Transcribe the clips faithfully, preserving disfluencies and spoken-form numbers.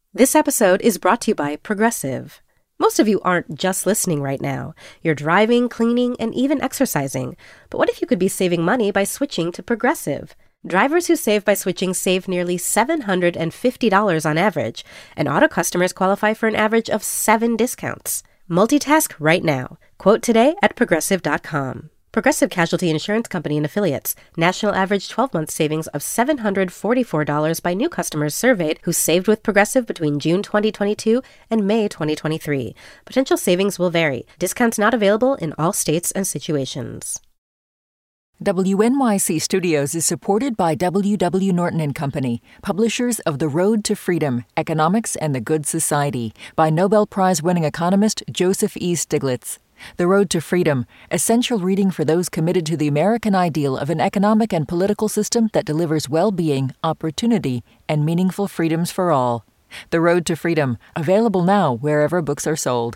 This episode is brought to you by Progressive. Most of you aren't just listening right now. You're driving, cleaning, and even exercising. But what if you could be saving money by switching to Progressive? Drivers who save by switching save nearly seven hundred fifty dollars on average, and auto customers qualify for an average of seven discounts. Multitask right now. Quote today at progressive dot com. Progressive Casualty Insurance Company and Affiliates. National average twelve-month savings of seven hundred forty-four dollars by new customers surveyed who saved with Progressive between June twenty twenty-two and May twenty twenty-three. Potential savings will vary. Discounts not available in all states and situations. W N Y C Studios is supported by W W. Norton and Company, publishers of The Road to Freedom, Economics and the Good Society, by Nobel Prize-winning economist Joseph E. Stiglitz. The Road to Freedom, essential reading for those committed to the American ideal of an economic and political system that delivers well-being, opportunity, and meaningful freedoms for all. The Road to Freedom, available now wherever books are sold.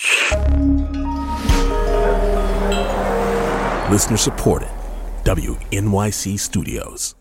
Listener supported. W N Y C Studios.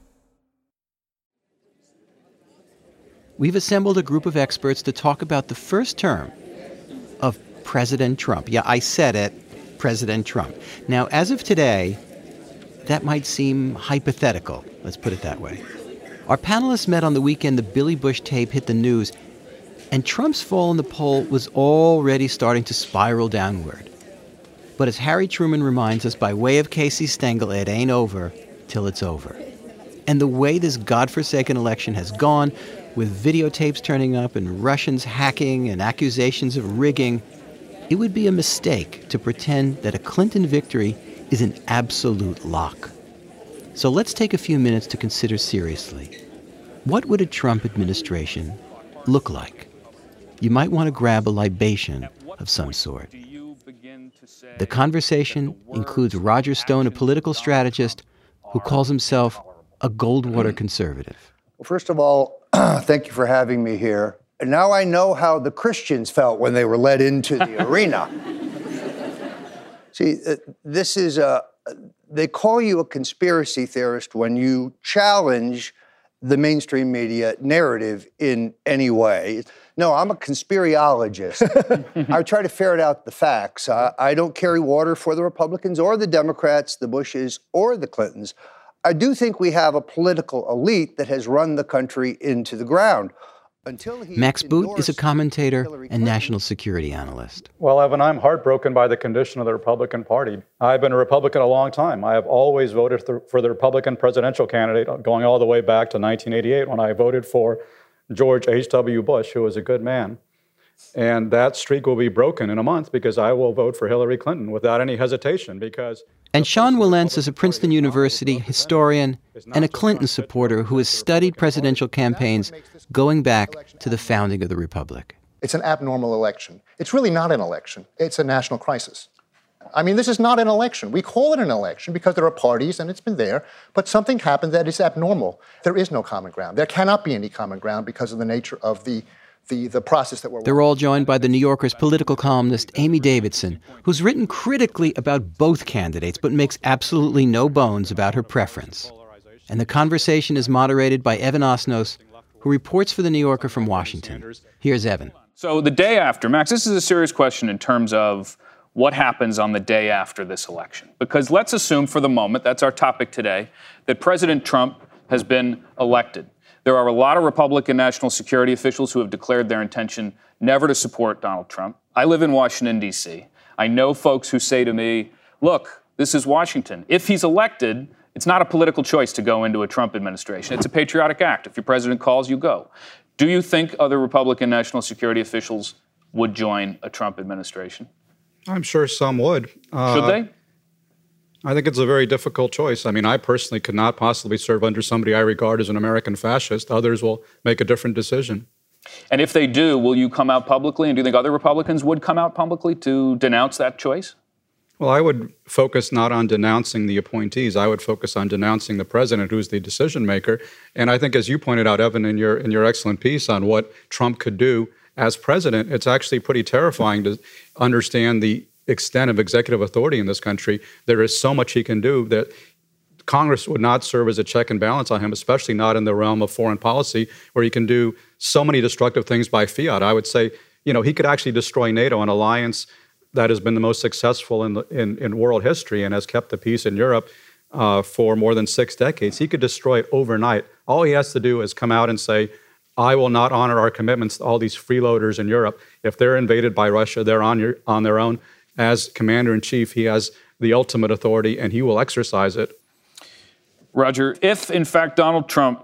We've assembled a group of experts to talk about the first term of President Trump. Yeah, I said it, President Trump. Now, as of today, that might seem hypothetical. Let's put it that way. Our panelists met on the weekend the Billy Bush tape hit the news, and Trump's fall in the poll was already starting to spiral downward. But as Harry Truman reminds us by way of Casey Stengel, it ain't over till it's over. And the way this godforsaken election has gone, with videotapes turning up and Russians hacking and accusations of rigging, it would be a mistake to pretend that a Clinton victory is an absolute lock. So let's take a few minutes to consider seriously, what would a Trump administration look like? You might want to grab a libation of some sort. The conversation includes Roger Stone, a political strategist who calls himself a Goldwater conservative. Well, first of all, thank you for having me here. And now I know how the Christians felt when they were led into the arena. See, uh, this is a, they call you a conspiracy theorist when you challenge the mainstream media narrative in any way. No, I'm a conspiriologist. I try to ferret out the facts. I, I don't carry water for the Republicans or the Democrats, the Bushes or the Clintons. I do think we have a political elite that has run the country into the ground. Until he Max Boot is a commentator and national security analyst. Well, Evan, I'm heartbroken by the condition of the Republican Party. I've been a Republican a long time. I have always voted for the Republican presidential candidate, going all the way back to nineteen eighty-eight when I voted for George H W. Bush, who was a good man. And that streak will be broken in a month because I will vote for Hillary Clinton without any hesitation because... And Sean Wilentz is a Princeton University historian and a Clinton supporter who has studied presidential campaigns going back to the founding of the Republic. It's an abnormal election. It's really not an election. It's a national crisis. I mean, this is not an election. We call it an election because there are parties and it's been there, but something happened that is abnormal. There is no common ground. There cannot be any common ground because of the nature of the The, the process that we're They're all joined by the New Yorker's political columnist Amy Davidson, who's written critically about both candidates but makes absolutely no bones about her preference. And the conversation is moderated by Evan Osnos, who reports for the New Yorker from Washington. Here's Evan. So the day after, Max, this is a serious question in terms of what happens on the day after this election. Because let's assume for the moment, that's our topic today, that President Trump has been elected. There are a lot of Republican national security officials who have declared their intention never to support Donald Trump. I live in Washington, D C. I know folks who say to me, look, this is Washington. If he's elected, it's not a political choice to go into a Trump administration. It's a patriotic act. If your president calls, you go. Do you think other Republican national security officials would join a Trump administration? I'm sure some would. Uh, Should they? I think it's a very difficult choice. I mean, I personally could not possibly serve under somebody I regard as an American fascist. Others will make a different decision. And if they do, will you come out publicly? And do you think other Republicans would come out publicly to denounce that choice? Well, I would focus not on denouncing the appointees. I would focus on denouncing the president, who's the decision maker. And I think, as you pointed out, Evan, in your in your excellent piece on what Trump could do as president, it's actually pretty terrifying to understand the extent of executive authority in this country. There is so much he can do that Congress would not serve as a check and balance on him, especially not in the realm of foreign policy, where he can do so many destructive things by fiat. I would say, you know, he could actually destroy NATO, an alliance that has been the most successful in, the, in, in world history and has kept the peace in Europe uh, for more than six decades. He could destroy it overnight. All he has to do is come out and say, I will not honor our commitments to all these freeloaders in Europe. If they're invaded by Russia, they're on, your, on their own. As commander-in-chief, he has the ultimate authority, and he will exercise it. Roger, if, in fact, Donald Trump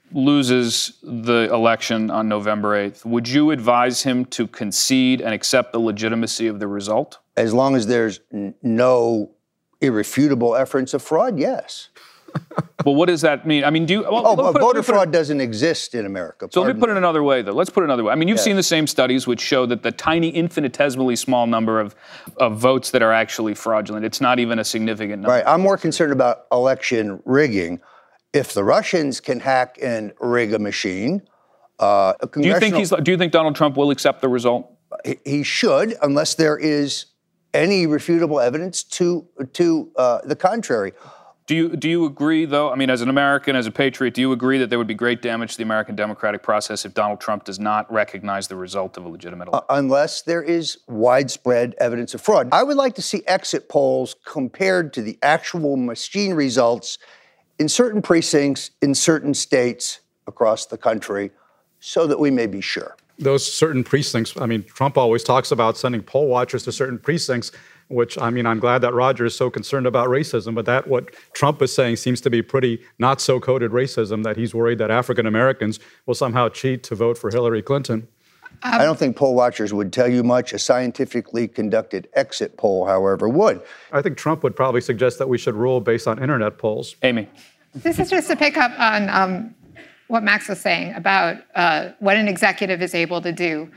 loses the election on November eighth, would you advise him to concede and accept the legitimacy of the result? As long as there's n- no irrefutable evidence of fraud, yes. Well, what does that mean? I mean, do you... Well, oh, but put, voter it, fraud doesn't exist in America. So let me put it another way, though. Let's put it another way. I mean, you've yes. seen the same studies which show that the tiny, infinitesimally small number of, of votes that are actually fraudulent, it's not even a significant number. Right. I'm more concerned about election rigging. If the Russians can hack and rig a machine, uh, a do you think he's? Do you think Donald Trump will accept the result? He, he should, unless there is any refutable evidence to to uh, the contrary. Do you do you agree, though? I mean, as an American, as a patriot, do you agree that there would be great damage to the American democratic process if Donald Trump does not recognize the result of a legitimate election? Uh, unless there is widespread evidence of fraud. I would like to see exit polls compared to the actual machine results in certain precincts, in certain states across the country, so that we may be sure. Those certain precincts, I mean, Trump always talks about sending poll watchers to certain precincts, which, I mean, I'm glad that Roger is so concerned about racism, but that what Trump is saying seems to be pretty not so coded racism, that he's worried that African Americans will somehow cheat to vote for Hillary Clinton. Um, I don't think poll watchers would tell you much. A scientifically conducted exit poll, however, would. I think Trump would probably suggest that we should rule based on internet polls. Amy. This is just to pick up on um, what Max was saying about uh, what an executive is able to do.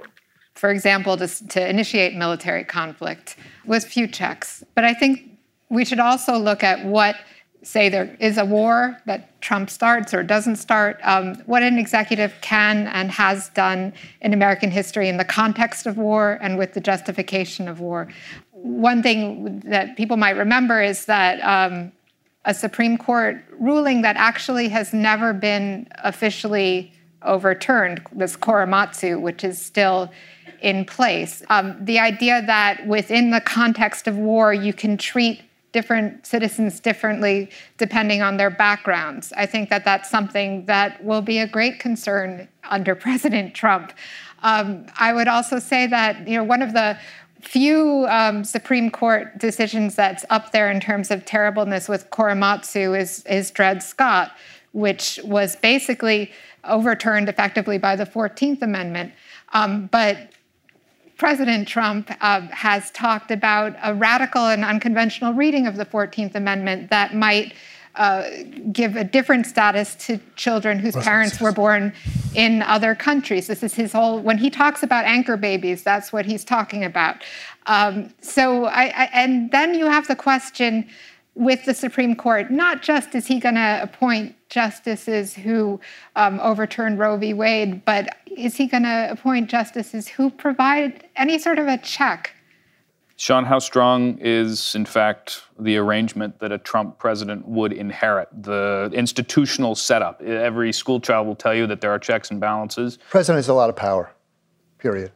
For example, to, to initiate military conflict with few checks. But I think we should also look at what, say there is a war that Trump starts or doesn't start, um, what an executive can and has done in American history in the context of war and with the justification of war. One thing that people might remember is that um, a Supreme Court ruling that actually has never been officially overturned, this Korematsu, which is still in place. Um, the idea that within the context of war, you can treat different citizens differently depending on their backgrounds. I think that that's something that will be a great concern under President Trump. Um, I would also say that, you know, one of the few um, Supreme Court decisions that's up there in terms of terribleness with Korematsu is, is Dred Scott, which was basically overturned effectively by the fourteenth Amendment. Um, but President Trump uh, has talked about a radical and unconventional reading of the fourteenth Amendment that might uh, give a different status to children whose parents were born in other countries. This is his whole, when he talks about anchor babies, that's what he's talking about. Um, so, I, I, and then you have the question with the Supreme Court, not just is he going to appoint justices who um, overturned Roe v. Wade, but is he going to appoint justices who provide any sort of a check? Sean, how strong is, in fact, the arrangement that a Trump president would inherit, the institutional setup? Every school child will tell you that there are checks and balances. The president has a lot of power, period.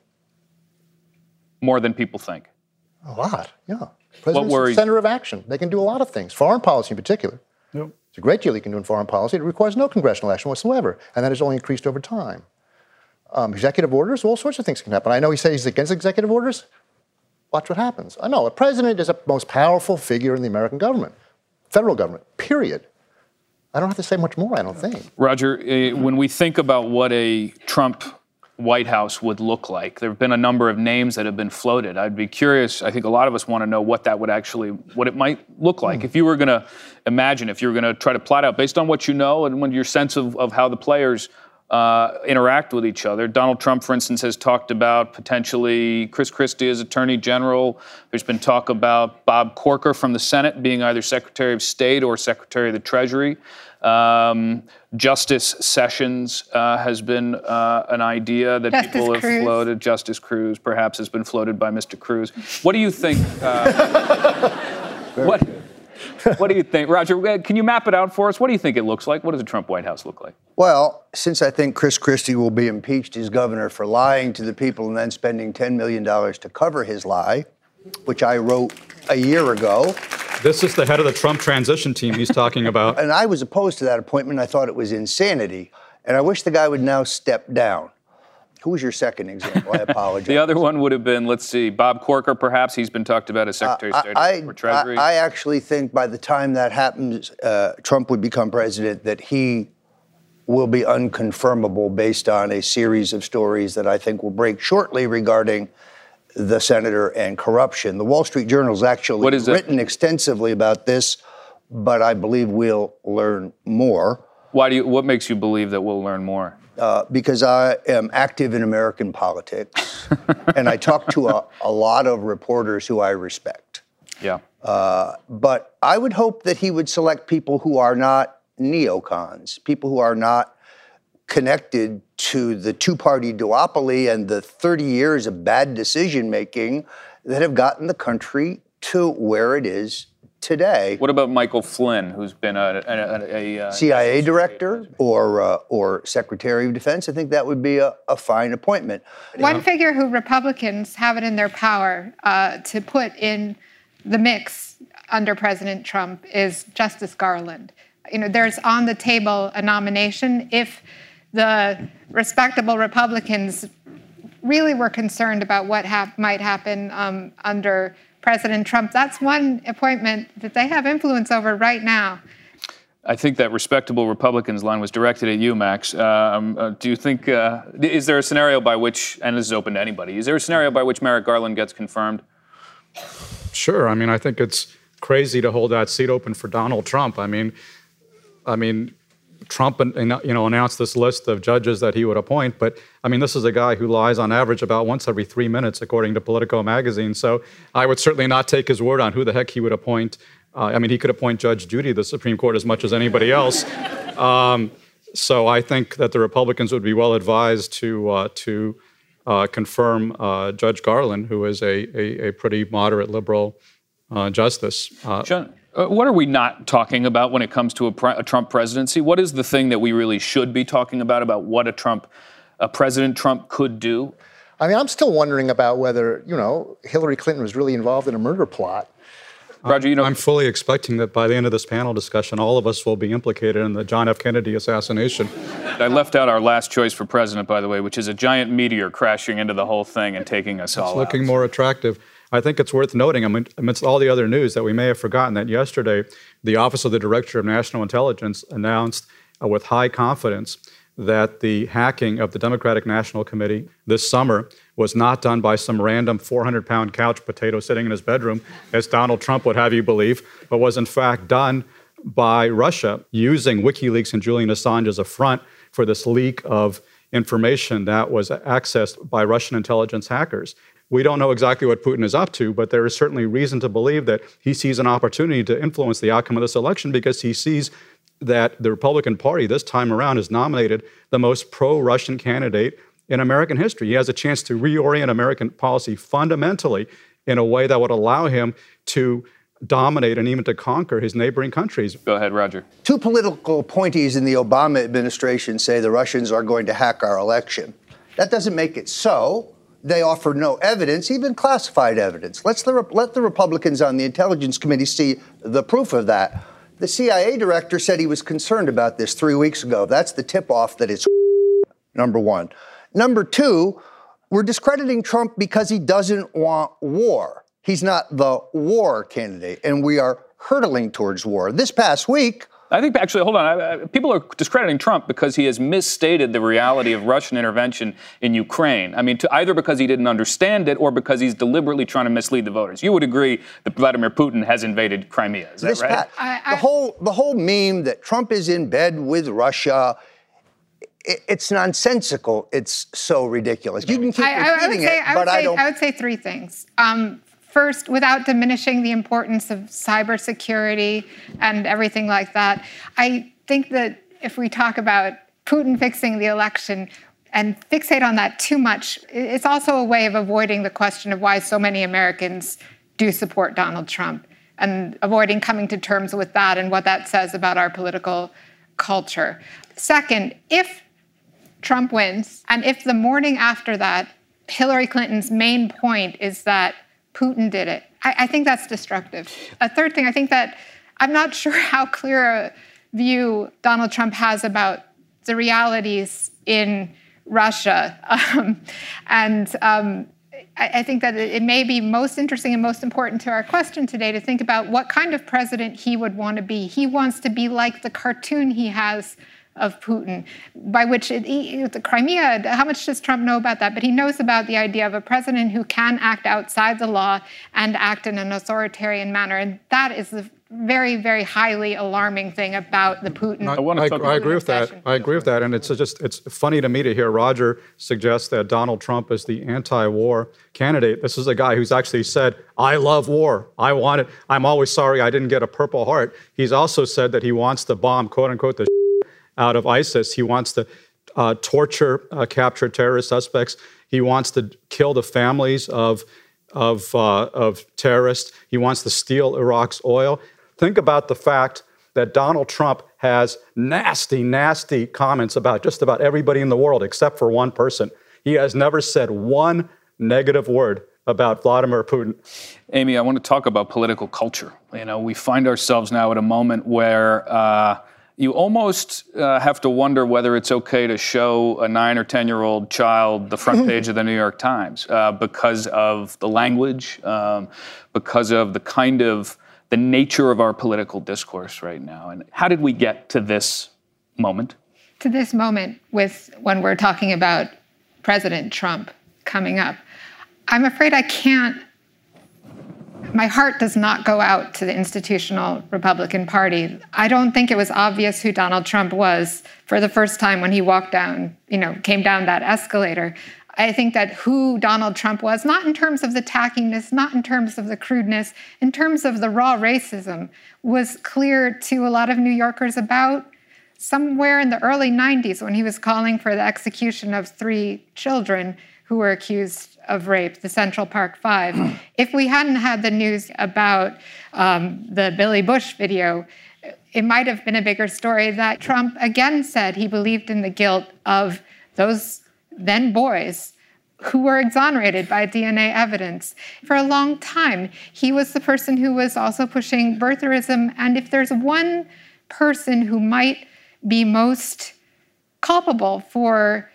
More than people think. A lot, yeah. President's What worries? the center of action. They can do a lot of things, foreign policy in particular. Yep. It's a great deal he can do in foreign policy. It requires no congressional action whatsoever, and that has only increased over time. Um, executive orders, all sorts of things can happen. I know he says he's against executive orders. Watch what happens. I know a president is the most powerful figure in the American government, federal government, period. I don't have to say much more, I don't think. Roger, uh, when we think about what a Trump White House would look like, there have been a number of names that have been floated. I'd be curious, I think a lot of us want to know what that would actually, what it might look like. Mm. If you were going to imagine, if you were going to try to plot out, based on what you know and when your sense of, of how the players uh, interact with each other. Donald Trump, for instance, has talked about potentially Chris Christie as Attorney General. There's been talk about Bob Corker from the Senate being either Secretary of State or Secretary of the Treasury. Um, Justice Sessions uh, has been uh, an idea that Justice people have Cruz. floated. Justice Cruz, perhaps, has been floated by Mister Cruz. What do you think? Uh, what? What do you think? Roger, can you map it out for us? What do you think it looks like? What does the Trump White House look like? Well, since I think Chris Christie will be impeached as governor for lying to the people and then spending ten million dollars to cover his lie, which I wrote a year ago. This is the head of the Trump transition team he's talking about. And I was opposed to that appointment. I thought it was insanity. And I wish the guy would now step down. Who was your second example? I apologize. The other one would have been, let's see, Bob Corker, perhaps. He's been talked about as Secretary of State I, for Treasury. I, I actually think by the time that happens, uh, Trump would become president, that he will be unconfirmable based on a series of stories that I think will break shortly regarding the senator and corruption. The Wall Street Journal has actually written extensively about this, but I believe we'll learn more. Why do you? What makes you believe that we'll learn more? Uh, because I am active in American politics, and I talk to a, a lot of reporters who I respect. Yeah. Uh, but I would hope that he would select people who are not neocons, people who are not connected to the two-party duopoly and the thirty years of bad decision-making that have gotten the country to where it is today. What about Michael Flynn, who's been a, a, a, a C I A director or uh, or Secretary of Defense? I think that would be a, a fine appointment. One figure who Republicans have it in their power uh, to put in the mix under President Trump is Justice Garland. You know, there's on the table a nomination if the respectable Republicans really were concerned about what hap- might happen um, under President Trump. That's one appointment that they have influence over right now. I think that respectable Republicans line was directed at you, Max. Um, uh, do you think, uh, is there a scenario by which, and this is open to anybody, is there a scenario by which Merrick Garland gets confirmed? Sure. I mean, I think it's crazy to hold that seat open for Donald Trump. I mean, I mean, Trump, you know, announced this list of judges that he would appoint, but I mean, this is a guy who lies on average about once every three minutes, according to Politico magazine. So I would certainly not take his word on who the heck he would appoint. Uh, I mean, he could appoint Judge Judy to the Supreme Court as much as anybody else. Um, so I think that the Republicans would be well advised to uh, to uh, confirm uh, Judge Garland, who is a a, a pretty moderate liberal uh, justice. Uh, John, Uh, what are we not talking about when it comes to a, pre- a Trump presidency? What is the thing that we really should be talking about, about what a Trump, a President Trump could do? I mean, I'm still wondering about whether, you know, Hillary Clinton was really involved in a murder plot. Roger, you know, I'm fully expecting that by the end of this panel discussion, all of us will be implicated in the John F. Kennedy assassination. I left out our last choice for president, by the way, which is a giant meteor crashing into the whole thing and taking us all out. It's looking more attractive. I think it's worth noting, amidst all the other news, that we may have forgotten that yesterday, the Office of the Director of National Intelligence announced uh, with high confidence that the hacking of the Democratic National Committee this summer was not done by some random four hundred pound couch potato sitting in his bedroom, as Donald Trump would have you believe, but was in fact done by Russia using WikiLeaks and Julian Assange as a front for this leak of information that was accessed by Russian intelligence hackers. We don't know exactly what Putin is up to, but there is certainly reason to believe that he sees an opportunity to influence the outcome of this election because he sees that the Republican Party this time around has nominated the most pro-Russian candidate in American history. He has a chance to reorient American policy fundamentally in a way that would allow him to dominate and even to conquer his neighboring countries. Go ahead, Roger. Two political appointees in the Obama administration say the Russians are going to hack our election. That doesn't make it so. They offer no evidence, even classified evidence. Let's the, let the Republicans on the Intelligence Committee see the proof of that. The C I A director said he was concerned about this three weeks ago. That's the tip-off that it's number one. Number two, we're discrediting Trump because he doesn't want war. He's not the war candidate, and we are hurtling towards war. This past week, I think, actually, hold on. I, I, people are discrediting Trump because he has misstated the reality of Russian intervention in Ukraine. I mean, to, either because he didn't understand it or because he's deliberately trying to mislead the voters. You would agree that Vladimir Putin has invaded Crimea, is that this right? Pat, I, I, the whole the whole meme that Trump is in bed with Russia, it, it's nonsensical. It's so ridiculous. You can keep I, repeating I say, it, I but say, I don't. I would say three things. Um, First, without diminishing the importance of cybersecurity and everything like that, I think that if we talk about Putin fixing the election and fixate on that too much, it's also a way of avoiding the question of why so many Americans do support Donald Trump. and avoiding coming to terms with that and what that says about our political culture. Second, if Trump wins, and if the morning after that, Hillary Clinton's main point is that Putin did it, I, I think that's destructive. A third thing, I think that I'm not sure how clear a view Donald Trump has about the realities in Russia. Um, and um, I, I think that it may be most interesting and most important to our question today to think about what kind of president he would want to be. He wants to be like the cartoon he has of Putin, by which it, he, the Crimea, how much does Trump know about that? But he knows about the idea of a president who can act outside the law and act in an authoritarian manner. And that is the very, very highly alarming thing about the Putin. I, want to talk, I, I agree with that. I agree with that. And it's just, it's funny to me to hear Roger suggest that Donald Trump is the anti-war candidate. This is a guy who's actually said, I love war. I want it. I'm always sorry I didn't get a Purple Heart. He's also said that he wants to bomb, quote unquote, the out of ISIS. He wants to uh, torture, uh, capture terrorist suspects. He wants to kill the families of, of, uh, of terrorists. He wants to steal Iraq's oil. Think about the fact that Donald Trump has nasty, nasty comments about just about everybody in the world except for one person. He has never said one negative word about Vladimir Putin. Amy, I want to talk about political culture. You know, we find ourselves now at a moment where uh, you almost uh, have to wonder whether it's okay to show a nine or ten-year-old child the front page of the New York Times uh, because of the language, um, because of the kind of the nature of our political discourse right now. And how did we get to this moment? To this moment with when we're talking about President Trump coming up, I'm afraid I can't, my heart does not go out to the institutional Republican Party. I don't think it was obvious who Donald Trump was for the first time when he walked down, you know, came down that escalator. I think that who Donald Trump was, not in terms of the tackiness, not in terms of the crudeness, in terms of the raw racism, was clear to a lot of New Yorkers about somewhere in the early nineties when he was calling for the execution of three children who were accused of rape, the Central Park Five. If we hadn't had the news about um, the Billy Bush video, it might have been a bigger story that Trump again said he believed in the guilt of those then boys who were exonerated by D N A evidence. For a long time, he was the person who was also pushing birtherism. And if there's one person who might be most culpable for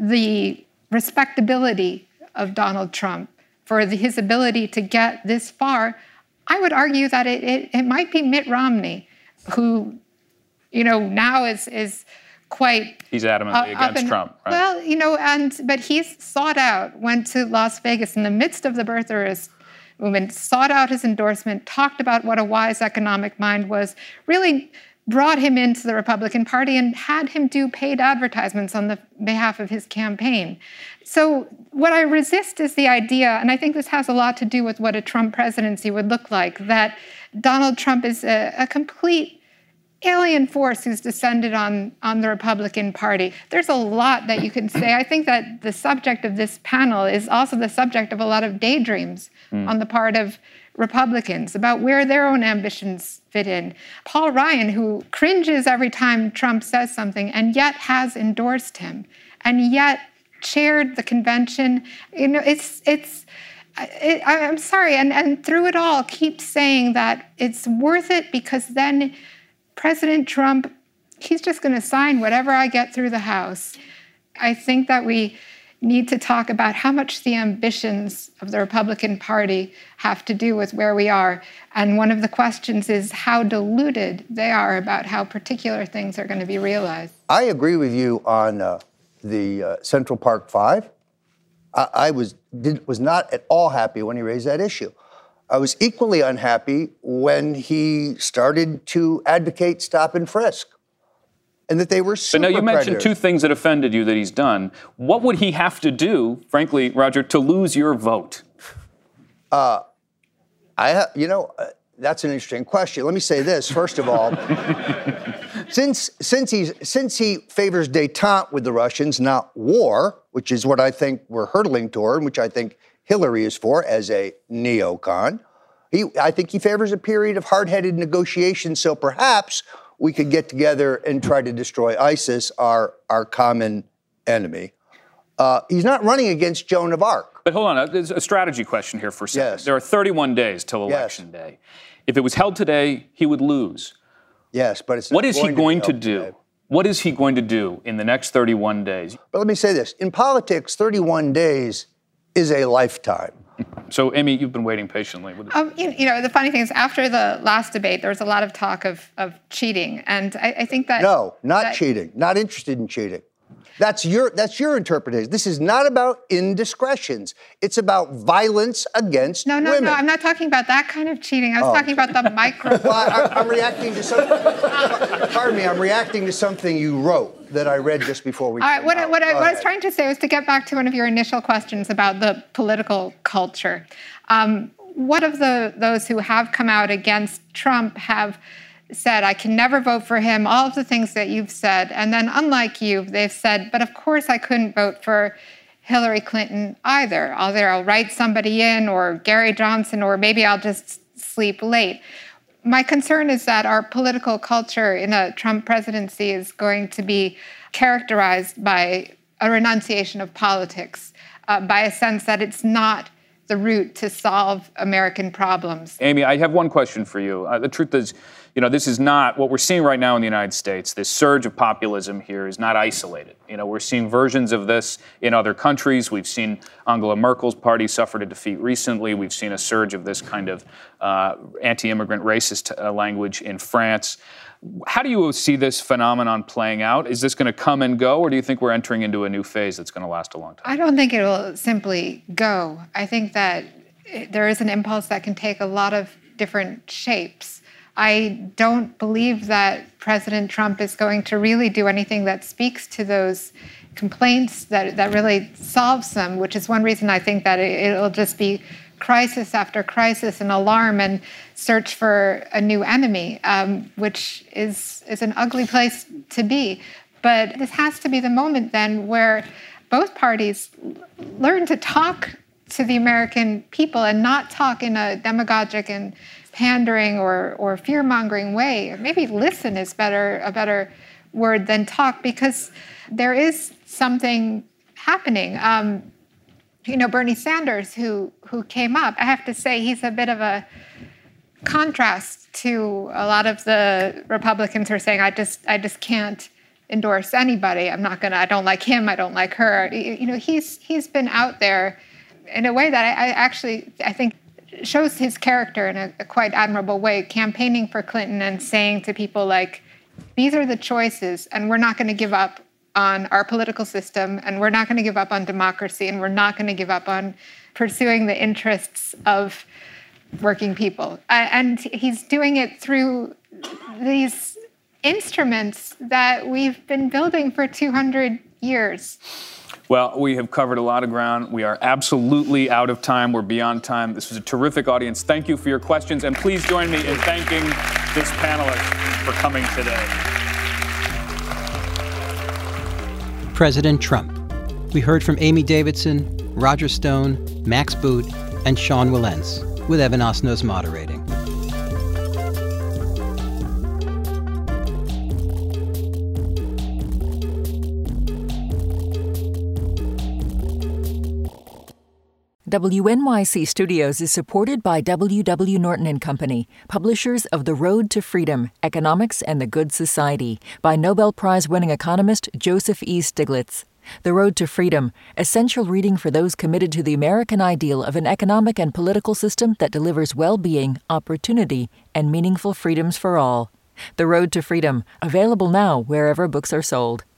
the respectability of Donald Trump, for the, his ability to get this far, I would argue that it, it, it might be Mitt Romney, who, you know, now is is quite he's adamantly uh, against and, Trump, right? Well, you know, and but he's sought out, went to Las Vegas in the midst of the birtherist movement, sought out his endorsement, talked about what a wise economic mind was, really brought him into the Republican Party and had him do paid advertisements on the behalf of his campaign. So what I resist is the idea, and I think this has a lot to do with what a Trump presidency would look like, that Donald Trump is a, a complete alien force who's descended on, on the Republican Party. There's a lot that you can say. I think that the subject of this panel is also the subject of a lot of daydreams mm. on the part of Republicans about where their own ambitions fit in. Paul Ryan, who cringes every time Trump says something and yet has endorsed him and yet chaired the convention, you know, it's, it's, it, I'm sorry, and, and through it all keeps saying that it's worth it because then President Trump, he's just going to sign whatever I get through the House. I think that we need to talk about how much the ambitions of the Republican Party have to do with where we are. And one of the questions is how deluded they are about how particular things are going to be realized. I agree with you on uh, the uh, Central Park Five. I, I was did, was not at all happy when he raised that issue. I was equally unhappy when he started to advocate stop and frisk, and that they were super But now you mentioned predators. two things that offended you that he's done. What would he have to do, frankly, Roger, to lose your vote? Uh, I, ha- you know, uh, that's an interesting question. Let me say this first of all: since since he's since he favors détente with the Russians, not war, which is what I think we're hurtling toward, which I think Hillary is for as a neocon. He, I think he favors a period of hard-headed negotiation, so perhaps we could get together and try to destroy ISIS, our, our common enemy. Uh, he's not running against Joan of Arc. But hold on, there's a strategy question here for a second. Yes. There are thirty-one days till election yes. day. If it was held today, he would lose. Yes, but it's not What is going he going to, to do? Today. What is he going to do in the next thirty-one days? But let me say this. In politics, thirty-one days is a lifetime. So, Amy, you've been waiting patiently. Um, you, you know, the funny thing is, after the last debate, there was a lot of talk of, of cheating. And I, I think that... No, not that, cheating. Not interested in cheating. That's your that's your interpretation. This is not about indiscretions. It's about violence against no, no, women. No, I'm not talking about that kind of cheating. I was oh. talking about the micro... Well, I, I'm reacting to something... Pardon me, I'm reacting to something you wrote that I read just before we All right, came what, out. what, I, Go what I was ahead. trying to say was to get back to one of your initial questions about the political culture. Um, what of the those who have come out against Trump have said, I can never vote for him, all of the things that you've said. And then unlike you, they've said, but of course I couldn't vote for Hillary Clinton either. Either I'll write somebody in or Gary Johnson, or maybe I'll just sleep late. My concern is that our political culture in a Trump presidency is going to be characterized by a renunciation of politics, uh, by a sense that it's not the route to solve American problems. Amy, I have one question for you. Uh, the truth is, you know, this is not what we're seeing right now in the United States. This surge of populism here is not isolated. You know, we're seeing versions of this in other countries. We've seen Angela Merkel's party suffer a defeat recently. We've seen a surge of this kind of uh, anti-immigrant racist uh, language in France. How do you see this phenomenon playing out? Is this going to come and go, or do you think we're entering into a new phase that's going to last a long time? I don't think it will simply go. I think that there is an impulse that can take a lot of different shapes. I don't believe that President Trump is going to really do anything that speaks to those complaints, that, that really solves them, which is one reason I think that it, it'll just be crisis after crisis and alarm and search for a new enemy, um, which is, is an ugly place to be. But this has to be the moment then where both parties learn to talk to the American people and not talk in a demagogic and pandering or, or fear-mongering way. Maybe listen is better a better word than talk, because there is something happening. Um, you know, Bernie Sanders, who who came up, I have to say he's a bit of a contrast to a lot of the Republicans who are saying, I just I just can't endorse anybody. I'm not gonna, I don't like him, I don't like her. You know, he's he's been out there in a way that I, I actually, I think, shows his character in a, a quite admirable way, campaigning for Clinton and saying to people like, these are the choices, and we're not going to give up on our political system, and we're not going to give up on democracy, and we're not going to give up on pursuing the interests of working people. Uh, and he's doing it through these instruments that we've been building for two hundred years. Well, we have covered a lot of ground. We are absolutely out of time. We're beyond time. This was a terrific audience. Thank you for your questions. And please join me in thanking this panelist for coming today. President Trump. We heard from Amy Davidson, Roger Stone, Max Boot, and Sean Wilentz, with Evan Osnos moderating. W N Y C Studios is supported by W W. Norton and Company, publishers of The Road to Freedom, Economics and the Good Society, by Nobel Prize-winning economist Joseph E. Stiglitz. The Road to Freedom, essential reading for those committed to the American ideal of an economic and political system that delivers well-being, opportunity, and meaningful freedoms for all. The Road to Freedom, available now wherever books are sold.